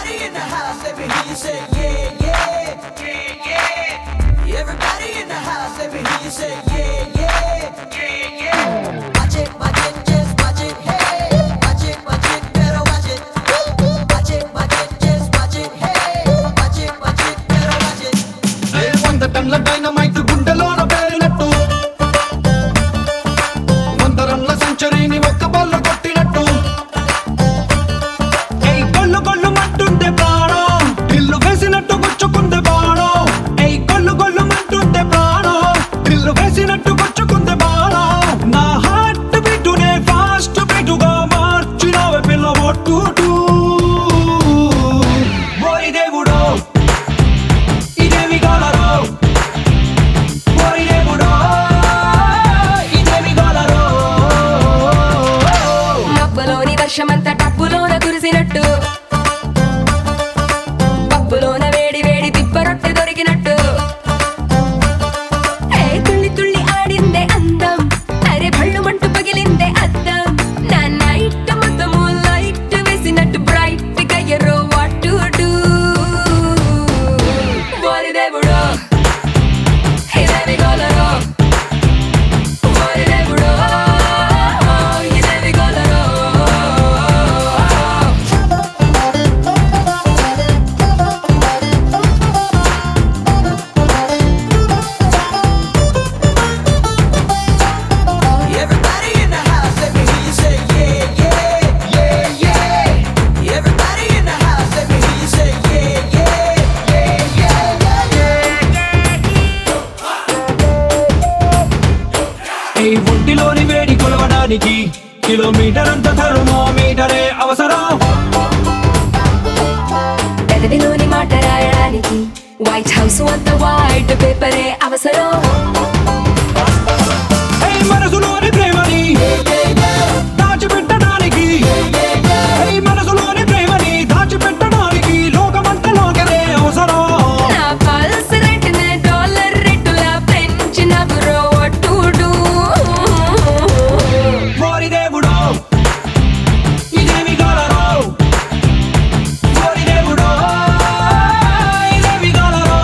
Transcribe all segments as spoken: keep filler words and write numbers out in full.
Everybody in the house, let me hear you say yeah, yeah, yeah, yeah. Everybody in the house, let me hear you say yeah, yeah, yeah, yeah. Watch it, watch it, just watch it, hey. Watch it, watch it, better watch it. Watch it, watch it, just watch it, hey. Watch it, watch it, better watch it. ఏ వంద టన్నుల dynamite గుండెలోన పేలినట్టు వంద రన్ల సెంచరీని ఒక్క బాల్లో కొట్టినట్టు ఏయ్ గొల్లు గొల్లు మంటుంటే ప్రాణం ఇల్లు వేసినట్టు గుచ్చుకుందే బాణం ఏయ్ గొల్లు గొల్లు మంటుంటే ప్రాణం ఇల్లు వేసినట్టు గుచ్చుకుందే బాణం నా హార్ట్ బీటునే ఫాస్ట్ బీటుగా మార్చినవే పిల్ల ఒట్టు ఓరి దేవుడో ఇదేమి గోలరో ఓరి దేవుడో ఇదేమి గోలరో మబ్బులోని వర్షమంతా టప్పులోన కురిసినట్టు పప్పులోన వేడి వేడి తిప్పరొట్టె దొరికినట్టు ఏ తుళ్ళి తుళ్ళి ఆడిందే అందం అరే భళ్ళు మంటు పగిలిందే అద్దం నా నైట్ మొత్తము లైట్ వేసినట్టు బ్రైట్ గా ఎర్రో వాట్ టు డూ ఓరి దేవుడో ఇదేమి గోలరో ఓరి దేవుడో ఇదేమి గోలరో Everybody in the house, let me hear you say yeah, yeah, yeah, yeah. Everybody in the house, let me hear you say yeah, yeah, yeah, yeah, yeah. ఈ ఒంటిలోని వేడి కొలవడానికి కిలోమీటర్ అంత థర్మోమీటరే అవసరం పెదవిలోని మాట రాయడానికి వైట్ హౌస్ అంత వైట్ పేపరే అవసరం ఈ మనసులోని ప్రేమని దాచిపెట్టడానికి ఈ మనసులోని ప్రేమని దాచిపెట్టడానికి లోకమంతా లోకరే అవసరం నా పల్స్ రేటునే డాలర్ రేటులా పెంచిన బ్రో టు డూ ఓరి దేవుడో ఇదేమి గోలరో ఓరి దేవుడో ఇదేమి గోలరో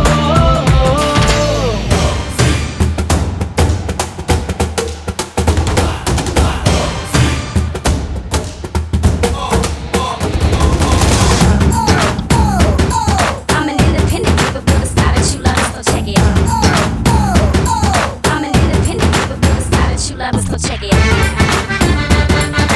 I'm an independent diva, but the style that you love, so check it out. I'm an independent diva, but the style that you love, so check it out.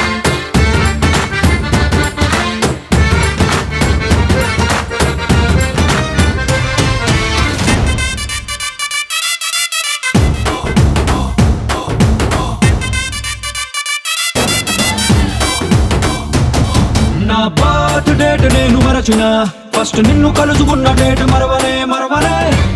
నా birth date నేను మరచిన ఫస్ట్ నిన్ను కలుసుకున్న date మరవనే మరవనే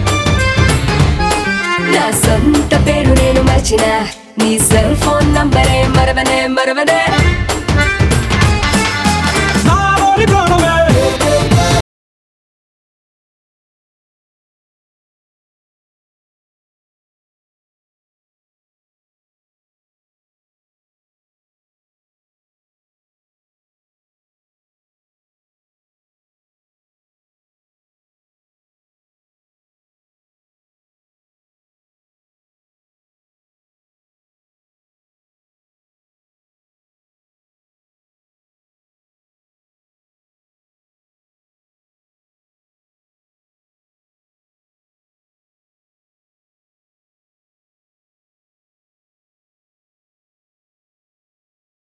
నా సొంత పేరు నేను మర్చిన నీ సెల్ ఫోన్ నంబరే మరవనే మరవనే